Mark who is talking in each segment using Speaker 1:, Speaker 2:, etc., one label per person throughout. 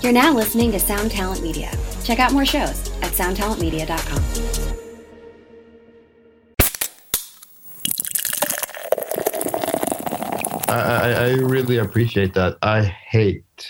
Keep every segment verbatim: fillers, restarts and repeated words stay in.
Speaker 1: You're now listening to Sound Talent Media. Check out more shows at sound talent media dot com.
Speaker 2: I, I really appreciate that. I hate,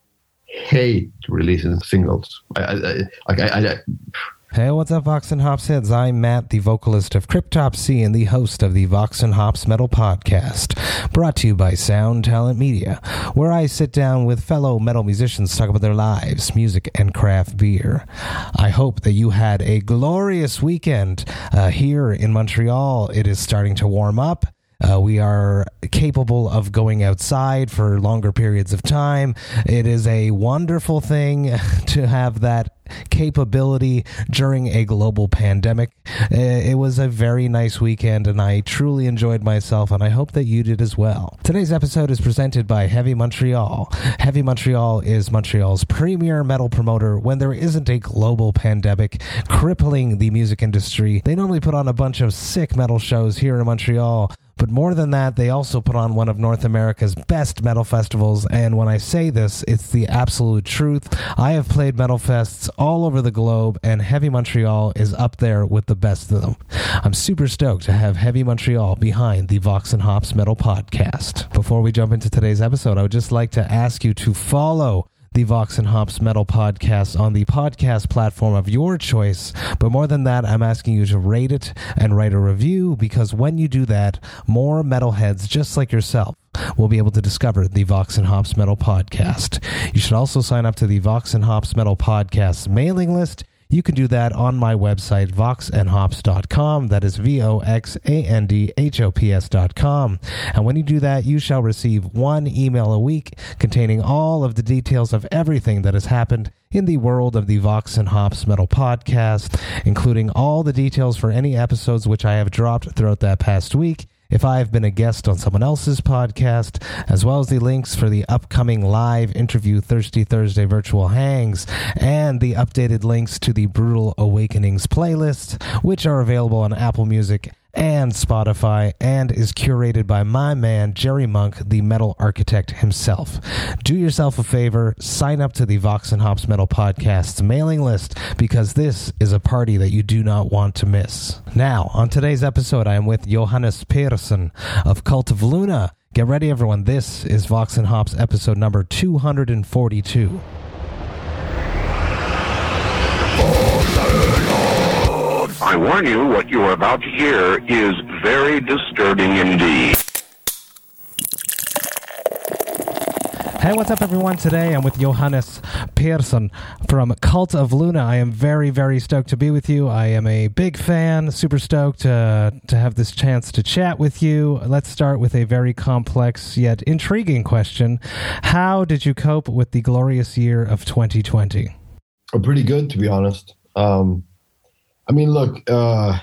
Speaker 2: hate releasing singles. I, I, I, I, I
Speaker 3: Hey, what's up, Vox and Hops heads? I'm Matt, the vocalist of Cryptopsy and the host of the Vox and Hops Metal Podcast, brought to you by Sound Talent Media, where I sit down with fellow metal musicians to talk about their lives, music, and craft beer. I hope that you had a glorious weekend. Uh, here in Montreal, it is starting to warm up. Uh, we are capable of going outside for longer periods of time. It is a wonderful thing to have that capability during a global pandemic. It was a very nice weekend, and I truly enjoyed myself, and I hope that you did as well. Today's episode is presented by Heavy Montreal. Heavy Montreal is Montreal's premier metal promoter when there isn't a global pandemic crippling the music industry. They normally put on a bunch of sick metal shows here in Montreal, but more than that, they also put on one of North America's best metal festivals, and when I say this, it's the absolute truth. I have played metal fests all over the globe, and Heavy Montreal is up there with the best of them. I'm super stoked to have Heavy Montreal behind the Vox and Hops Metal Podcast. Before we jump into today's episode, I would just like to ask you to follow the Vox and Hops Metal Podcast on the podcast platform of your choice. But more than that, I'm asking you to rate it and write a review, because when you do that, more metalheads just like yourself will be able to discover the Vox and Hops Metal Podcast. You should also sign up to the Vox and Hops Metal Podcast mailing list. You can do that on my website, vox and hops dot com. That is V O X A N D H O P S dot com. And when you do that, you shall receive one email a week containing all of the details of everything that has happened in the world of the Vox and Hops Metal Podcast, including all the details for any episodes which I have dropped throughout that past week, if I've been a guest on someone else's podcast, as well as the links for the upcoming live interview Thirsty Thursday virtual hangs, and the updated links to the Brutal Awakenings playlist, which are available on Apple Music and Spotify, and is curated by my man Jerry Monk, the metal architect himself. Do yourself a favor, sign up to the Vox and Hops Metal Podcast's mailing list, because this is a party that you do not want to miss. Now, on today's episode, I am with Johannes Persson of Cult of Luna. Get ready, everyone. This is Vox and Hops episode number two hundred forty-two.
Speaker 4: I warn you, what you are about to hear is very disturbing indeed.
Speaker 3: Hey, what's up, everyone? Today I'm with Johannes Persson from Cult of Luna. I am very, very stoked to be with you. I am a big fan, super stoked uh, to have this chance to chat with you. Let's start with a very complex yet intriguing question. How did you cope with the glorious year of twenty twenty?
Speaker 2: Oh, pretty good, to be honest. Um, I mean, look, uh,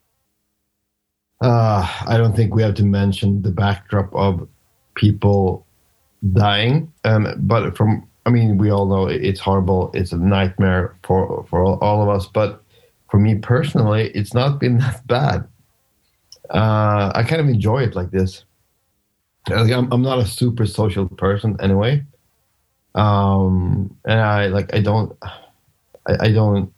Speaker 2: uh, I don't think we have to mention the backdrop of people dying. Um, but from, I mean, we all know it's horrible. It's a nightmare for for all, all of us. But for me personally, it's not been that bad. Uh, I kind of enjoy it like this. Like, I'm, I'm not a super social person anyway. Um, and I like I don't I, I don't.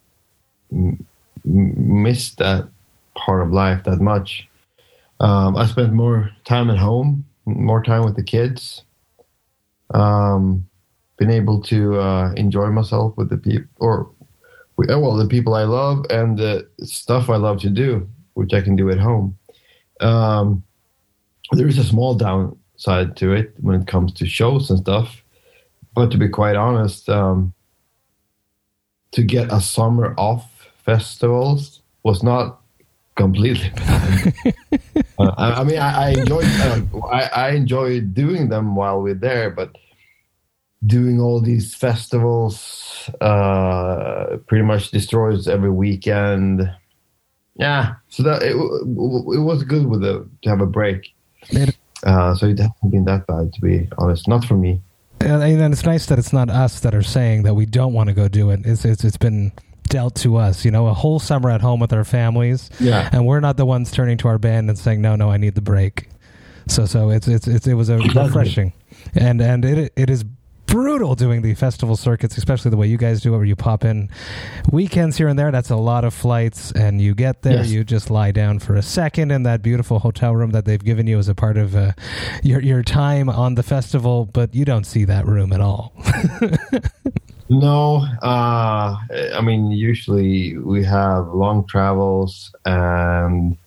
Speaker 2: miss that part of life that much. Um, I spent more time at home, more time with the kids. Um, been able to uh, enjoy myself with the people, or well, the people I love and the stuff I love to do, which I can do at home. Um, there is a small downside to it when it comes to shows and stuff, but to be quite honest, um, to get a summer off festivals was not completely bad. uh, I, I mean, I, I enjoyed uh, I, I enjoyed doing them while we're there, but doing all these festivals uh, pretty much destroys every weekend. Yeah, so that it, it was good with the to have a break. Uh, so it hasn't been that bad, to be honest. Not for me.
Speaker 3: And, and it's nice that it's not us that are saying that we don't want to go do it. It's it's it's been dealt to us, you know, a whole summer at home with our families.
Speaker 2: Yeah.
Speaker 3: And we're not the ones turning to our band and saying, no, no, I need the break. So so it's it's, it's it was a refreshing. And and it it is brutal doing the festival circuits, especially the way you guys do it, where you pop in weekends here and there. That's a lot of flights, and you get there, yes. You just lie down for a second in that beautiful hotel room that they've given you as a part of uh, your your time on the festival, but you don't see that room at all.
Speaker 2: No, uh, I mean, usually we have long travels, and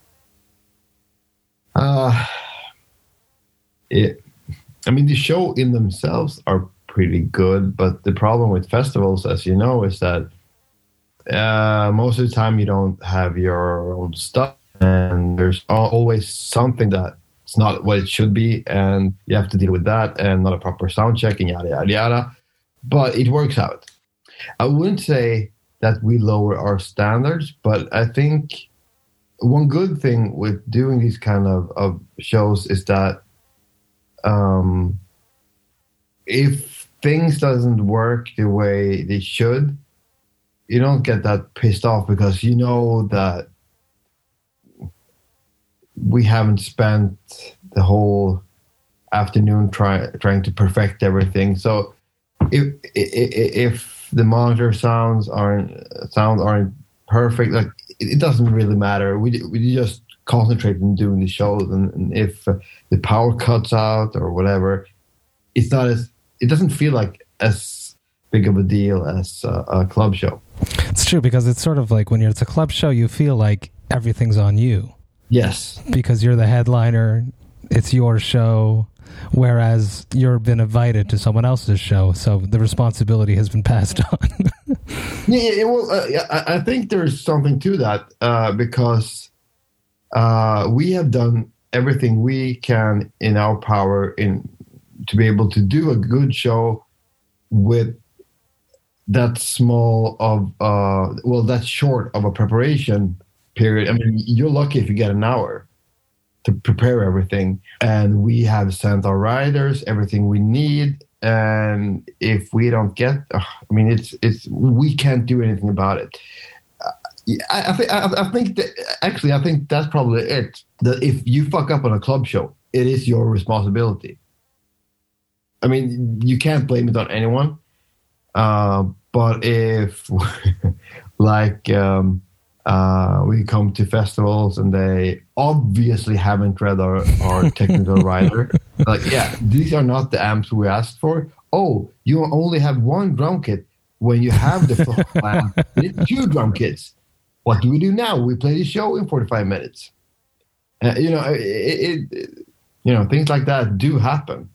Speaker 2: uh, it. I mean, the show in themselves are pretty good, but the problem with festivals, as you know, is that uh, most of the time you don't have your own stuff, and there's always something that's not what it should be, and you have to deal with that, and not a proper sound check, and yada, yada, yada. But it works out. I wouldn't say that we lower our standards, but I think one good thing with doing these kind of, of shows is that um, if things doesn't work the way they should, you don't get that pissed off because you know that we haven't spent the whole afternoon try, trying to perfect everything. So If, if if the monitor sounds aren't sounds aren't perfect, like it doesn't really matter. We we just concentrate on doing the shows, and, and if the power cuts out or whatever, it's not as it doesn't feel like as big of a deal as a, a club show.
Speaker 3: It's true, because it's sort of like when you're it's a club show, you feel like everything's on you.
Speaker 2: Yes,
Speaker 3: because you're the headliner. It's your show. Whereas you've been invited to someone else's show, so the responsibility has been passed on.
Speaker 2: yeah, yeah, well, uh, I, I think there's something to that uh, because uh, we have done everything we can in our power in to be able to do a good show with that small of uh, well, that short of a preparation period. I mean, you're lucky if you get an hour to prepare everything, and we have sent our riders everything we need, and if we don't get uh, I mean it's it's we can't do anything about it. uh, I, I think I, I think that actually I think that's probably it, that if you fuck up on a club show, it is your responsibility. I mean, you can't blame it on anyone, uh, but if like um Uh, we come to festivals and they obviously haven't read our, our technical rider. Like, yeah, these are not the amps we asked for. Oh, you only have one drum kit when you have the full amp. It's two drum kits. What do we do now? We play the show in forty-five minutes. Uh, you know, it, it, you know, things like that do happen.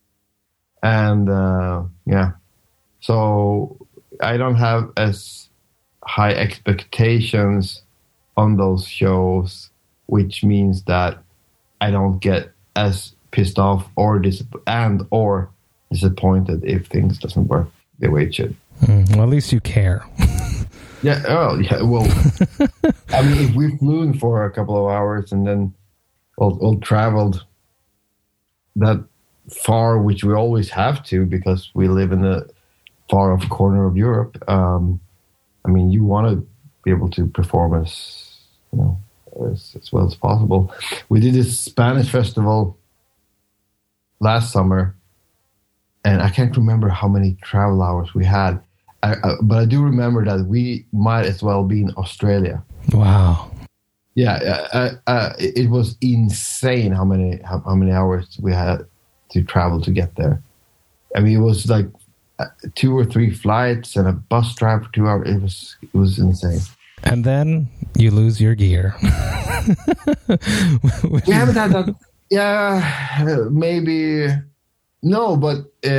Speaker 2: And uh, yeah, so I don't have as high expectations on those shows, which means that I don't get as pissed off or dis- and or disappointed if things doesn't work the way it should.
Speaker 3: Mm, well, at least you care.
Speaker 2: yeah. Oh, yeah. Well, I mean, if we flew in for a couple of hours and then all, all traveled that far, which we always have to because we live in the far off corner of Europe. Um, I mean, you want to be able to perform as, you know, as, as well as possible. We did this Spanish festival last summer, and I can't remember how many travel hours we had, I, I, but I do remember that we might as well be in Australia.
Speaker 3: Wow.
Speaker 2: Yeah, uh, uh, it was insane how many how, how many hours we had to travel to get there. I mean, it was like two or three flights and a bus drive for two hours. It was it was insane.
Speaker 3: And then you lose your gear.
Speaker 2: We haven't had that. Yeah, maybe no, but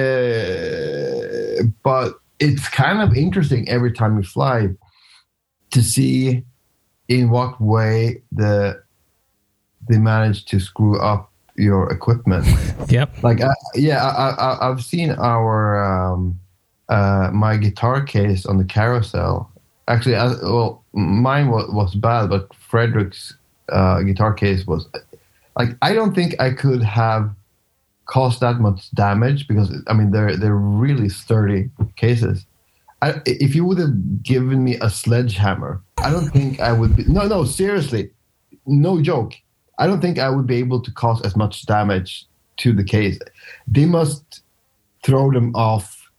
Speaker 2: uh, but it's kind of interesting every time you fly to see in what way the they manage to screw up your equipment.
Speaker 3: Yep.
Speaker 2: Like, I, yeah, I, I, I've seen our um, uh, my guitar case on the carousel. Actually, I, well, mine was, was bad, but Frederick's uh, guitar case was like, I don't think I could have caused that much damage because I mean they're they're really sturdy cases. I, if you would have given me a sledgehammer, I don't think I would be. No, no, seriously, no joke. I don't think I would be able to cause as much damage to the case. They must throw them off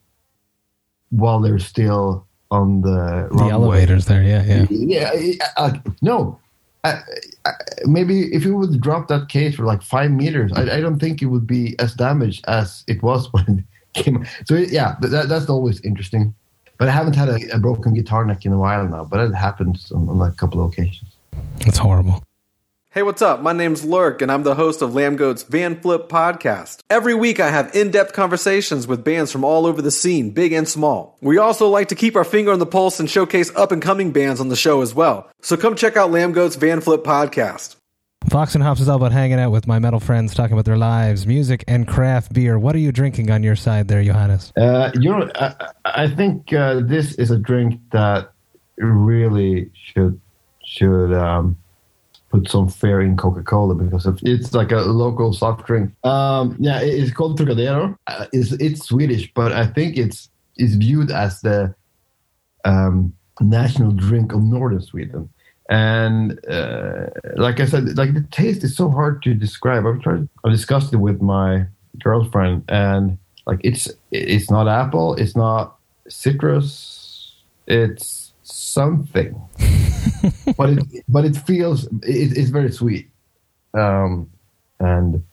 Speaker 2: while they're still on the
Speaker 3: the elevators there. Yeah, yeah,
Speaker 2: yeah. Uh, no, uh, uh, maybe if you would drop that case for like five meters, I, I don't think it would be as damaged as it was when it came. So yeah, that, that's always interesting. But I haven't had a, a broken guitar neck in a while now. But it happens on, on a couple of occasions.
Speaker 3: That's horrible.
Speaker 5: Hey, what's up? My name's Lurk, and I'm the host of Lambgoat's Van Flip podcast. Every week I have in-depth conversations with bands from all over the scene, big and small. We also like to keep our finger on the pulse and showcase up-and-coming bands on the show as well. So come check out Lambgoat's Van Flip podcast.
Speaker 3: Vox and Hops is all about hanging out with my metal friends, talking about their lives, music, and craft beer. What are you drinking on your side there, Johannes?
Speaker 2: Uh, you know, I, I think uh, this is a drink that really should should... Um, put some fair in Coca-Cola because it's like a local soft drink. Um, yeah, it's called Trocadero. Uh, it's, it's Swedish, but I think it's it's viewed as the um, national drink of northern Sweden. And uh, like I said, like the taste is so hard to describe. I've tried, I discussed it with my girlfriend, and like it's it's not apple, it's not citrus, it's something. but it but it feels it, it's very sweet um, and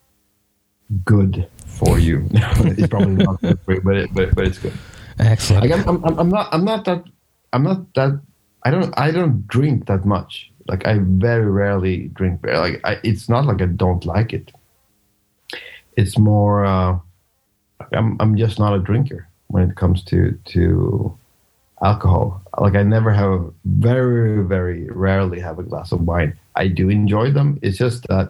Speaker 2: good for you. It's probably not good for you, but it, but but it's good.
Speaker 3: Excellent.
Speaker 2: Like I'm, I'm I'm not I'm not that I'm not that I don't I don't drink that much. Like I very rarely drink beer. Like I, it's not like I don't like it. It's more uh, I'm I'm just not a drinker when it comes to to. alcohol. Like I never have, very, very rarely have a glass of wine. I do enjoy them. It's just that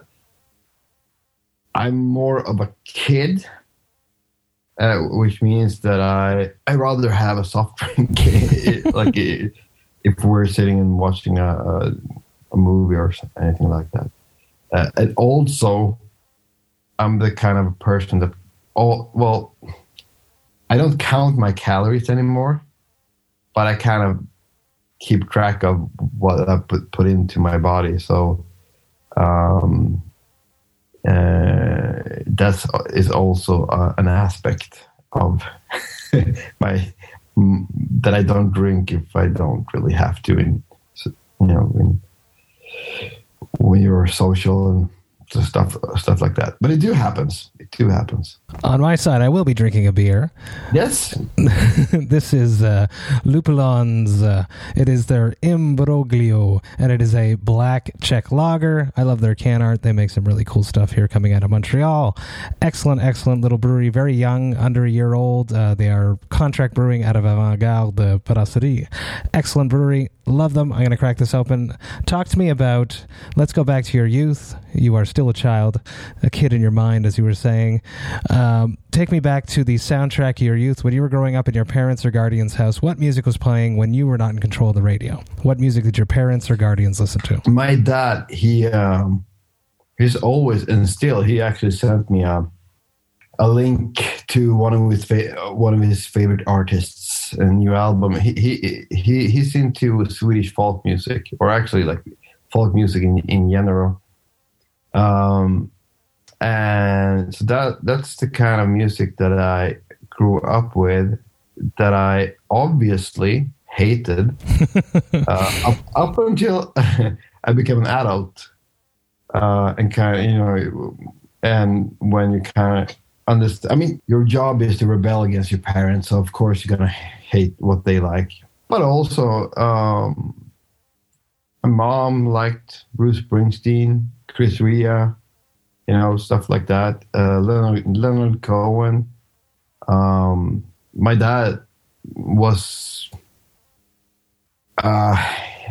Speaker 2: I'm more of a kid, uh, which means that I I rather have a soft drink. Like if we're sitting and watching a, a movie or anything like that. Uh, and also, I'm the kind of person that, oh well, I don't count my calories anymore. But I kind of keep track of what I put, put into my body. So um, uh, that is also uh, an aspect of my that I don't drink if I don't really have to. In you know, in, when you're social and stuff stuff like that. But it do happens. It do happens.
Speaker 3: On my side, I will be drinking a beer.
Speaker 2: Yes.
Speaker 3: This is uh, Lupulon's. Uh, it is their Imbroglio, and it is a black Czech lager. I love their can art. They make some really cool stuff here coming out of Montreal. Excellent, excellent little brewery. Very young, under a year old. Uh, they are contract brewing out of Avant-Garde Brasserie. Excellent brewery. Love them. I'm going to crack this open. Talk to me about, let's go back to your youth. You are still a child, a kid in your mind, as you were saying. Um, take me back to the soundtrack of your youth. When you were growing up in your parents' or guardians' house, what music was playing when you were not in control of the radio? What music did your parents or guardians listen to?
Speaker 2: My dad, he um, he's always, and still, he actually sent me a, a link to one of his fa- one of his favorite artists, a new album. He he he he's into Swedish folk music, or actually like folk music in in general. Um, and so that that's the kind of music that I grew up with, that I obviously hated uh, up, up until I became an adult, uh, and kind of, you know, and when you kind of understand, I mean, your job is to rebel against your parents, so of course you're gonna hate what they like. But also, um, my mom liked Bruce Springsteen, Chris Rea, you know, stuff like that. Uh, Leonard, Leonard Cohen. Um, my dad was uh,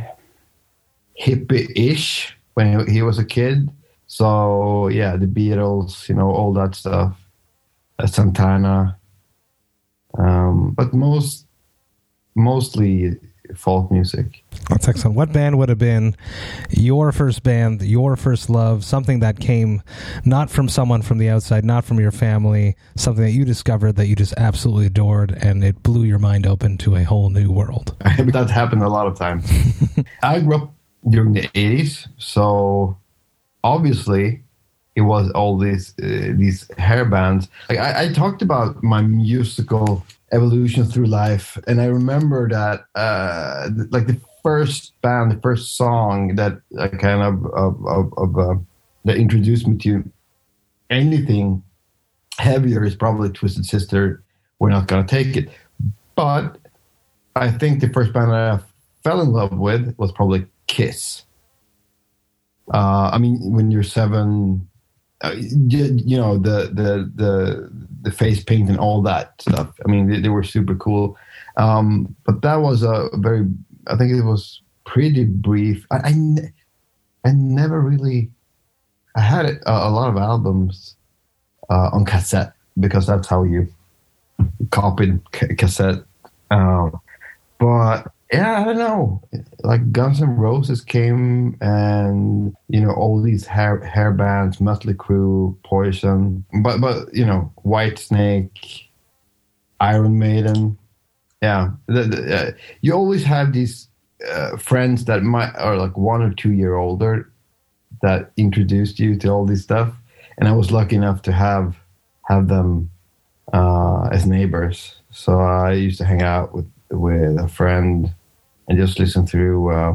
Speaker 2: hippie-ish when he was a kid. So, yeah, the Beatles, you know, all that stuff. Uh, Santana. Um, but most, mostly folk music.
Speaker 3: That's excellent. What band would have been your first band, your first love, something that came not from someone from the outside, not from your family, something that you discovered that you just absolutely adored, and it blew your mind open to a whole new world?
Speaker 2: That happened a lot of times. I grew up during the eighties, so obviously it was all these uh, these hair bands. Like I, I talked about my musical evolution through life, and I remember that uh, like the first band, the first song that uh, kind of of, of, of uh, that introduced me to anything heavier is probably Twisted Sister. We're Not Gonna Take It, but I think the first band that I fell in love with was probably Kiss. Uh, I mean, when you're seven, uh, you, you know the the the the face paint and all that stuff. I mean, they, they were super cool, um, but that was a very. I think it was pretty brief. I I, ne- I never really. I had a, a lot of albums uh, on cassette because that's how you copied c- cassette. Um, but yeah, I don't know. Like Guns N' Roses came, and you know all these hair hair bands, Mötley Crüe, Poison, but but you know Whitesnake, Iron Maiden. Yeah, the, the, uh, you always have these uh, friends that might are like one or two year older that introduced you to all this stuff, and I was lucky enough to have have them uh, as neighbors. So I used to hang out with with a friend and just listen through uh,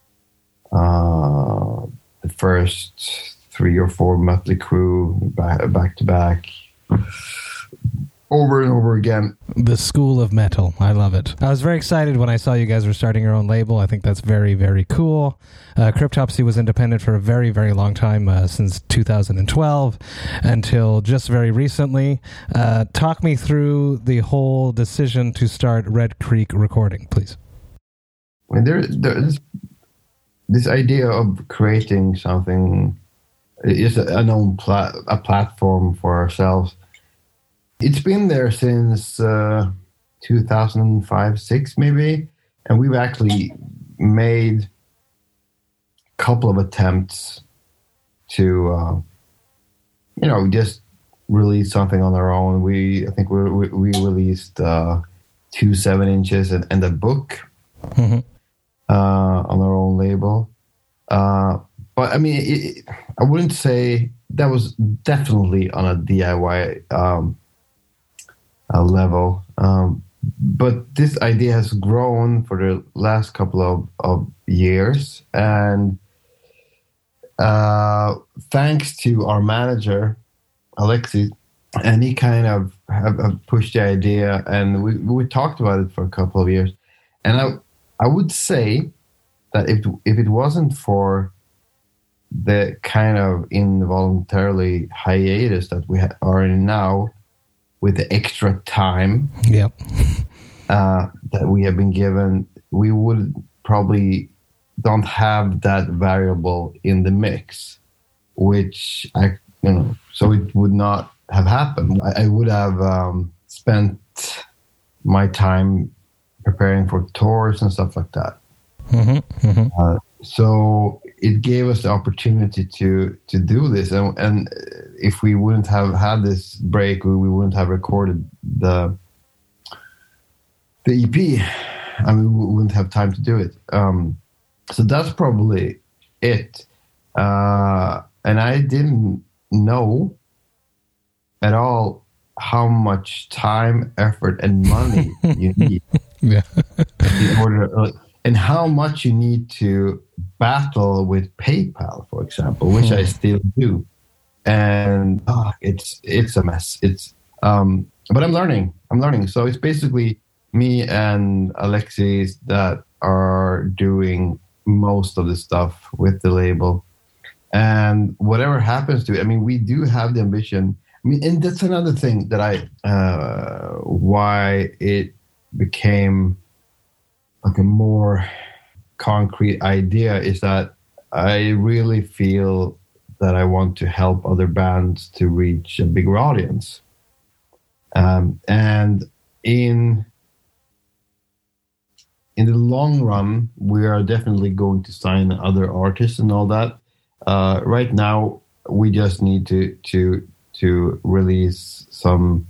Speaker 2: uh, the first three or four Mötley Crüe back, back to back. Over and over again.
Speaker 3: The School of Metal. I love it. I was very excited when I saw you guys were starting your own label. I think that's very, very cool. Uh, Cryptopsy was independent for a very, very long time, uh, since two thousand twelve until just very recently. Uh, talk me through the whole decision to start Red Creek Recording, please.
Speaker 2: I mean, there, there's this idea of creating something is a known pla- a platform for ourselves. It's been there since uh, two thousand five, six maybe, and we've actually made a couple of attempts to, uh, you know, just release something on our own. We, I think we we, we released uh, two seven inches and, and a book mm-hmm. uh, on our own label. Uh, but I mean, it, it, I wouldn't say that was definitely on a D I Y. Um, Uh, level, um, but this idea has grown for the last couple of, of years, and uh, thanks to our manager Alexis, and he kind of have, have pushed the idea, and we we talked about it for a couple of years, and I I would say that if if it wasn't for the kind of involuntarily hiatus that we ha- are in now, with the extra time
Speaker 3: yep.
Speaker 2: uh, that we have been given, we would probably don't have that variable in the mix, which I, you know, so it would not have happened. I, I would have um, spent my time preparing for tours and stuff like that.
Speaker 3: Mm-hmm, mm-hmm.
Speaker 2: Uh, so it gave us the opportunity to to do this, and, and if we wouldn't have had this break, we, we wouldn't have recorded the the E P. I mean, we wouldn't have time to do it. Um, so that's probably it. Uh, and I didn't know at all how much time, effort, and money you need
Speaker 3: yeah.
Speaker 2: in order. Uh, And how much you need to battle with PayPal, for example, which I still do, and oh, it's it's a mess. It's um, but I'm learning. I'm learning. So it's basically me and Alexis that are doing most of the stuff with the label, and whatever happens to it. I mean, we do have the ambition. I mean, and that's another thing that I uh, why it became like a more concrete idea is that I really feel that I want to help other bands to reach a bigger audience. Um, and in in the long run, we are definitely going to sign other artists and all that. Uh, right now, we just need to to to release some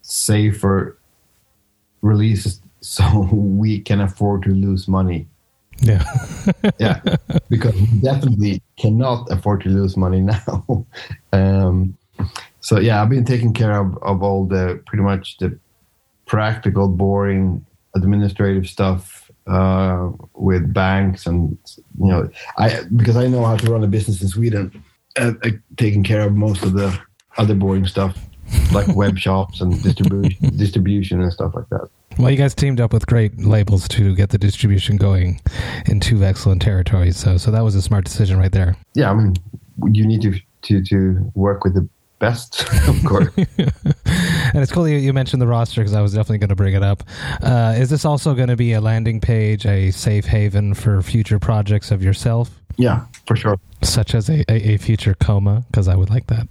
Speaker 2: safer releases so we can afford to lose money.
Speaker 3: Yeah.
Speaker 2: Yeah, because we definitely cannot afford to lose money now. um, so yeah, I've been taking care of, of all the pretty much the practical, boring, administrative stuff uh, with banks, and you know, I because I know how to run a business in Sweden, uh, uh, taking care of most of the other boring stuff like web shops and distribution, distribution and stuff like that.
Speaker 3: Well, you guys teamed up with great labels to get the distribution going in two excellent territories. So, so that was a smart decision right there.
Speaker 2: Yeah, I mean, you need to to, to work with the best, of course.
Speaker 3: And it's cool you, you mentioned the roster because I was definitely going to bring it up. Uh, is this also going to be a landing page, a safe haven for future projects of yourself?
Speaker 2: Yeah, for sure.
Speaker 3: Such as a, a, a future coma, because I would like that.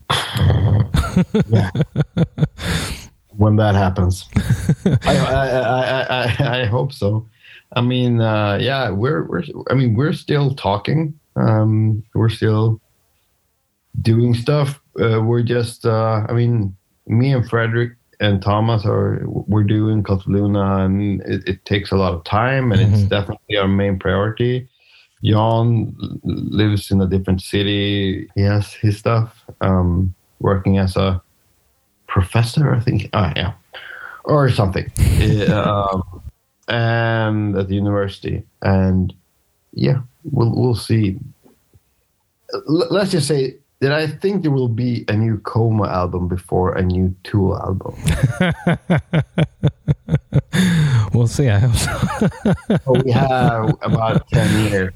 Speaker 2: Yeah. When that happens, I, I, I, I, I hope so. I mean, uh, yeah, we're we're. I mean, we're still talking. Um, we're still doing stuff. Uh, we're just. Uh, I mean, me and Frederick and Thomas are. We're doing Cult of Luna, and it, it takes a lot of time, and mm-hmm. it's definitely our main priority. Jan lives in a different city. He has his stuff. Um, working as a professor, I think. Oh, yeah. Or something. um, and at the university. And yeah, we'll we'll see. L- let's just say that I think there will be a new Coma album before a new Tool album.
Speaker 3: We'll see. I hope so.
Speaker 2: So we have about ten years.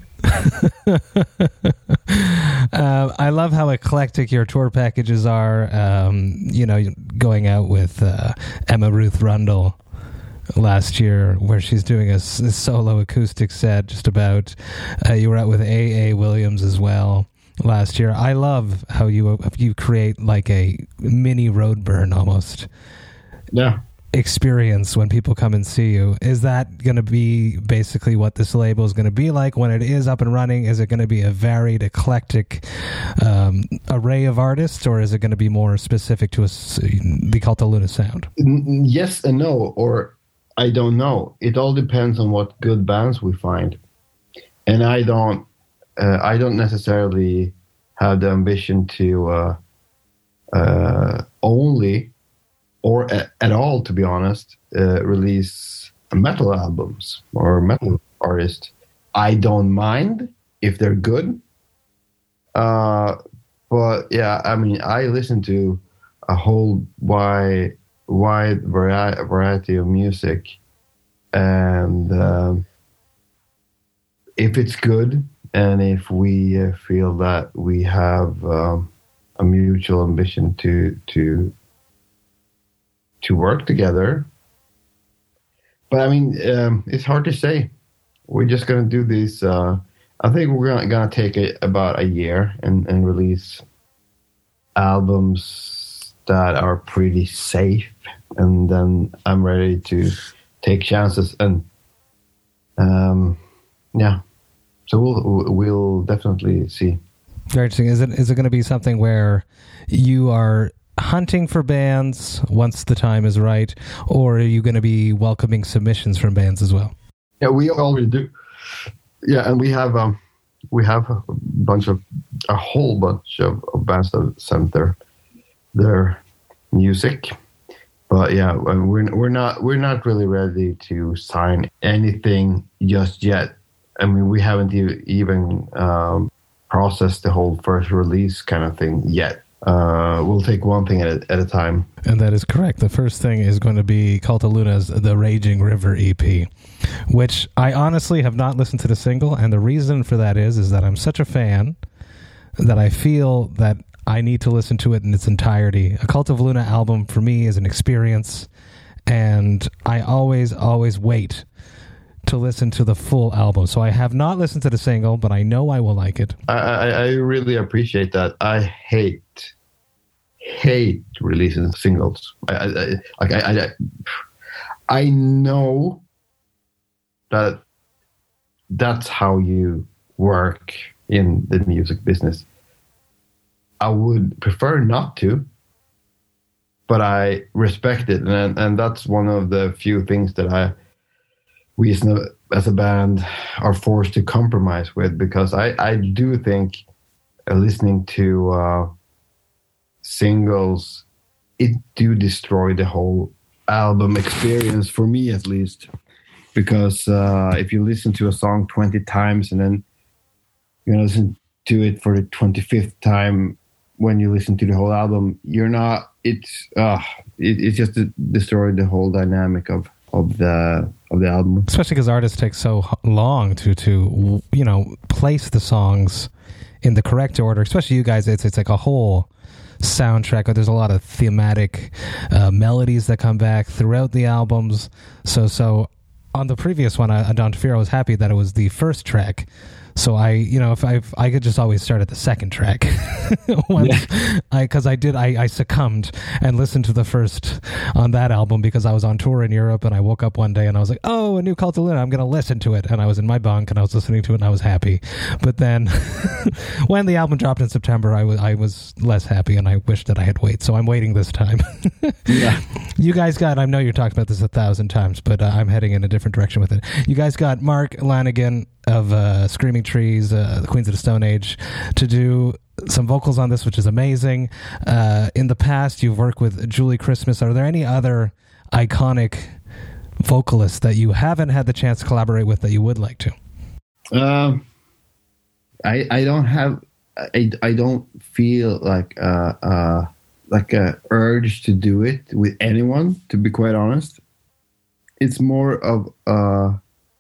Speaker 3: uh, I love how eclectic your tour packages are. Um, you know, going out with uh, Emma Ruth Rundle last year, where she's doing a, a solo acoustic set. Just about. Uh, you were out with A A Williams as well last year. I love how you you create like a mini Roadburn almost.
Speaker 2: Yeah.
Speaker 3: Experience when people come and see you. Is that going to be basically what this label is going to be like when it is up and running? Is it going to be a varied, eclectic um, array of artists, or is it going to be more specific to a, the Cult of Luna sound?
Speaker 2: Yes and no, or I don't know. It all depends on what good bands we find, and I don't. Uh, I don't necessarily have the ambition to uh, uh, only. Or at, at all, to be honest, uh, release metal albums or metal artists. I don't mind if they're good. Uh, but yeah, I mean, I listen to a whole wide, wide vari- variety of music. And um, if it's good, and if we uh, feel that we have um, a mutual ambition to to to work together. But I mean, um, it's hard to say. We're just going to do this. Uh, I think we're going to take a, about a year and, and release albums that are pretty safe. And then I'm ready to take chances. And um, yeah, so we'll, we'll definitely see.
Speaker 3: Very interesting. Is it, is it going to be something where you are hunting for bands once the time is right, or are you going to be welcoming submissions from bands as well?
Speaker 2: Yeah, we already do. Yeah, and we have um, we have a bunch of a whole bunch of, of bands that sent their their music, but yeah, we're we're not we're not really ready to sign anything just yet. I mean, we haven't even um, processed the whole first release kind of thing yet. Uh, we'll take one thing at a, at a time.
Speaker 3: And that is correct. The first thing is going to be Cult of Luna's The Raging River E P, which I honestly have not listened to the single, and the reason for that is is that I'm such a fan that I feel that I need to listen to it in its entirety. A Cult of Luna album for me is an experience, and I always, always wait to listen to the full album. So I have not listened to the single, but I know I will like it.
Speaker 2: I, I, I really appreciate that. I hate, hate releasing singles. I, I, like I, I, I know that that's how you work in the music business. I would prefer not to, but I respect it, and and that's one of the few things that I. reason as a band are forced to compromise with, because I, I do think uh, listening to uh, singles, it do destroy the whole album experience, for me at least. Because uh, if you listen to a song twenty times and then you know, listen to it for the twenty-fifth time when you listen to the whole album, you're not, it's, uh, it, it's just destroyed the whole dynamic of, of the of the album.
Speaker 3: Especially because artists take so long to, to, you know, place the songs in the correct order. Especially you guys, it's, it's like a whole soundtrack where there's a lot of thematic uh, melodies that come back throughout the albums. So, so on the previous one, I, Don Fear, I was happy that it was the first track. So I, you know, if I, if I could just always start at the second track, once yeah. I, because I did, I, I succumbed and listened to the first on that album because I was on tour in Europe and I woke up one day and I was like, oh, a new Cult of Luna, I'm going to listen to it. And I was in my bunk and I was listening to it and I was happy. But then when the album dropped in September, I was, I was less happy and I wished that I had waited. So I'm waiting this time. Yeah. You guys got, I know you talked about this a thousand times, but uh, I'm heading in a different direction with it. You guys got Mark Lanigan of uh, Screaming Trees, uh, the Queens of the Stone Age, to do some vocals on this, which is amazing. Uh, in the past, you've worked with Julie Christmas. Are there any other iconic vocalists that you haven't had the chance to collaborate with that you would like to?
Speaker 2: Um, I I don't have I, I don't feel like uh, uh like a urge to do it with anyone. To be quite honest, it's more of a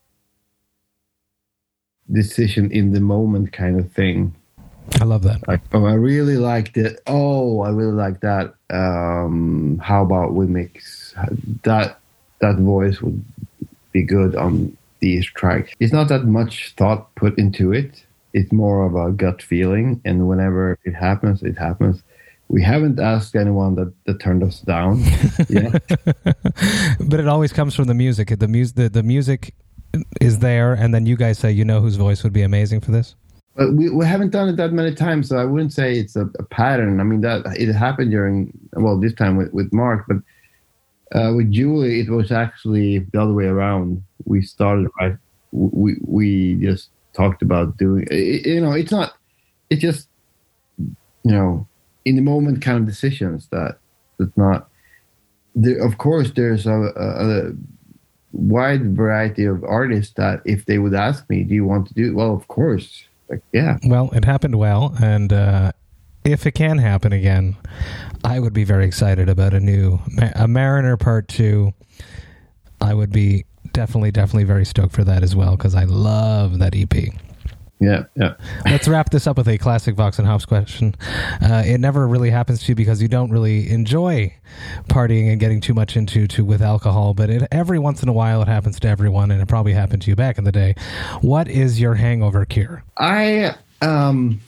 Speaker 2: decision in the moment kind of thing.
Speaker 3: I love that.
Speaker 2: Like, oh, I really liked it. Oh, I really like that. Um, how about we mix that? That voice would be good on these tracks. It's not that much thought put into it. It's more of a gut feeling, and whenever it happens, it happens. We haven't asked anyone that, that turned us down. Yeah,
Speaker 3: but it always comes from the music. The music, the, the music is there, and then you guys say, you know, whose voice would be amazing for this.
Speaker 2: But we we haven't done it that many times, so I wouldn't say it's a, a pattern. I mean, that it happened during, well, this time with, with Mark, but uh, with Julie, it was actually the other way around. We started right. We we just talked about doing. It, you know, it's not. It's just, you know, in the moment kind of decisions that that's not. There, of course, there's a, a, a wide variety of artists that if they would ask me, do you want to do it? Well, of course. Like, yeah.
Speaker 3: Well, it happened well, and uh, if it can happen again, I would be very excited about a new a Mariner Part Two. I would be definitely, definitely very stoked for that as well because I love that E P.
Speaker 2: Yeah, yeah.
Speaker 3: Let's wrap this up with a classic Vox and Hops question. Uh, it never really happens to you because you don't really enjoy partying and getting too much into to with alcohol, but it, every once in a while it happens to everyone, and it probably happened to you back in the day. What is your hangover cure?
Speaker 2: I um,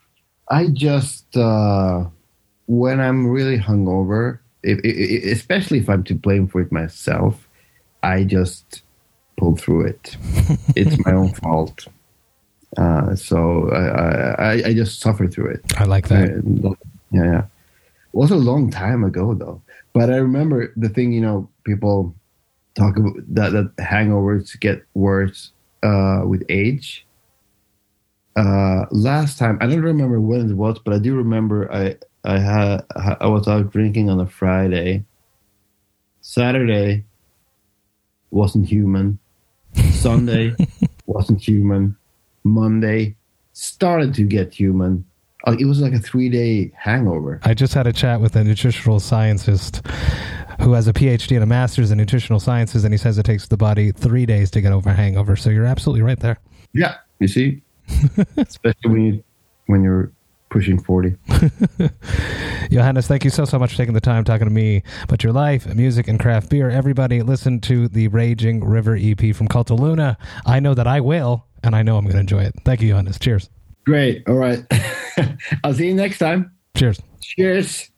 Speaker 2: I just uh, when I'm really hungover, if, if, especially if I'm to blame for it myself, I just pull through it. It's my own fault. Uh, so I, I, I just suffer through it.
Speaker 3: I like that.
Speaker 2: Yeah, yeah. It was a long time ago, though. But I remember the thing, you know, people talk about that, that hangovers get worse uh, with age. Uh, last time, I don't remember when it was, but I do remember I, I had I was out drinking on a Friday. Saturday wasn't human. Sunday wasn't human. Monday started to get human. It was like a three-day hangover.
Speaker 3: I just had a chat with a nutritional scientist who has a P H D and a master's in nutritional sciences, and he says it takes the body three days to get over a hangover. So you're absolutely right there.
Speaker 2: Yeah, you see, especially when you when you're pushing forty.
Speaker 3: Johannes, thank you so, so much for taking the time talking to me about your life, music, and craft beer. Everybody, listen to the Raging River E P from Cult of Luna. I know that I will, and I know I'm going to enjoy it. Thank you, Johannes. Cheers.
Speaker 2: Great. All right. I'll see you next time.
Speaker 3: Cheers.
Speaker 2: Cheers.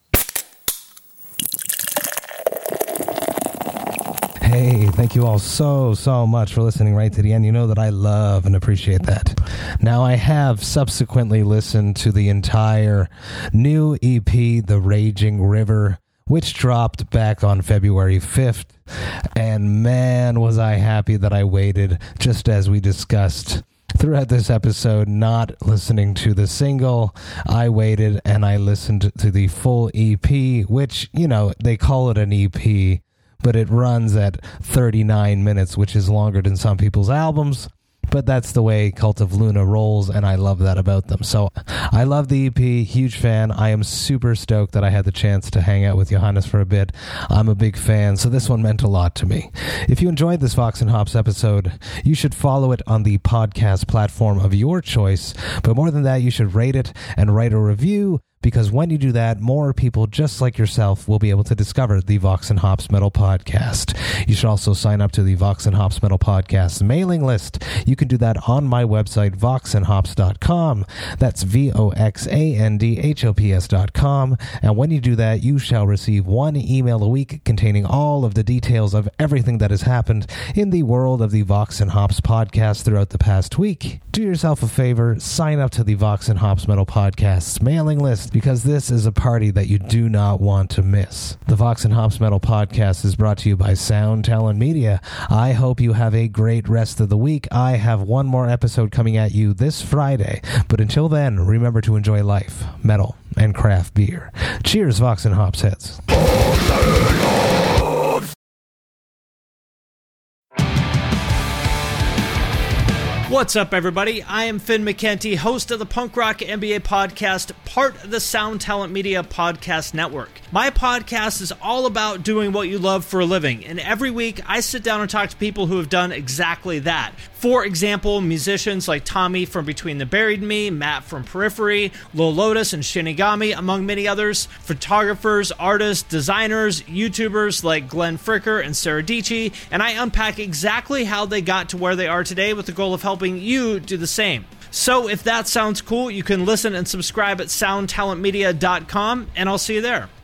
Speaker 3: Hey, thank you all so, so much for listening right to the end. You know that I love and appreciate that. Now, I have subsequently listened to the entire new E P, The Raging River, which dropped back on February fifth. And man, was I happy that I waited, just as we discussed throughout this episode, not listening to the single. I waited and I listened to the full E P, which, you know, they call it an E P, but it runs at thirty-nine minutes, which is longer than some people's albums. But that's the way Cult of Luna rolls, and I love that about them. So I love the E P, huge fan. I am super stoked that I had the chance to hang out with Johannes for a bit. I'm a big fan, so this one meant a lot to me. If you enjoyed this Vox and Hops episode, you should follow it on the podcast platform of your choice. But more than that, you should rate it and write a review, because when you do that, more people just like yourself will be able to discover the Vox and Hops Metal Podcast. You should also sign up to the Vox and Hops Metal Podcast mailing list. You can do that on my website, vox and hops dot com. That's V O X A N D H O P S dot com. And when you do that, you shall receive one email a week containing all of the details of everything that has happened in the world of the Vox and Hops Podcast throughout the past week. Do yourself a favor, sign up to the Vox and Hops Metal Podcast's mailing list, because this is a party that you do not want to miss. The Vox and Hops Metal Podcast is brought to you by Sound Talent Media. I hope you have a great rest of the week. I have one more episode coming at you this Friday, but until then, remember to enjoy life, metal, and craft beer. Cheers, Vox and Hops heads.
Speaker 6: What's up, everybody? I am Finn McKenty, host of the Punk Rock N B A podcast, part of the Sound Talent Media podcast network. My podcast is all about doing what you love for a living, and every week I sit down and talk to people who have done exactly that. For example, musicians like Tommy from Between the Buried and Me, Matt from Periphery, Lil Lotus and Shinigami, among many others, photographers, artists, designers, YouTubers like Glenn Fricker and Sarah Dici, and I unpack exactly how they got to where they are today with the goal of helping you do the same. So if that sounds cool, you can listen and subscribe at sound talent media dot com, and I'll see you there.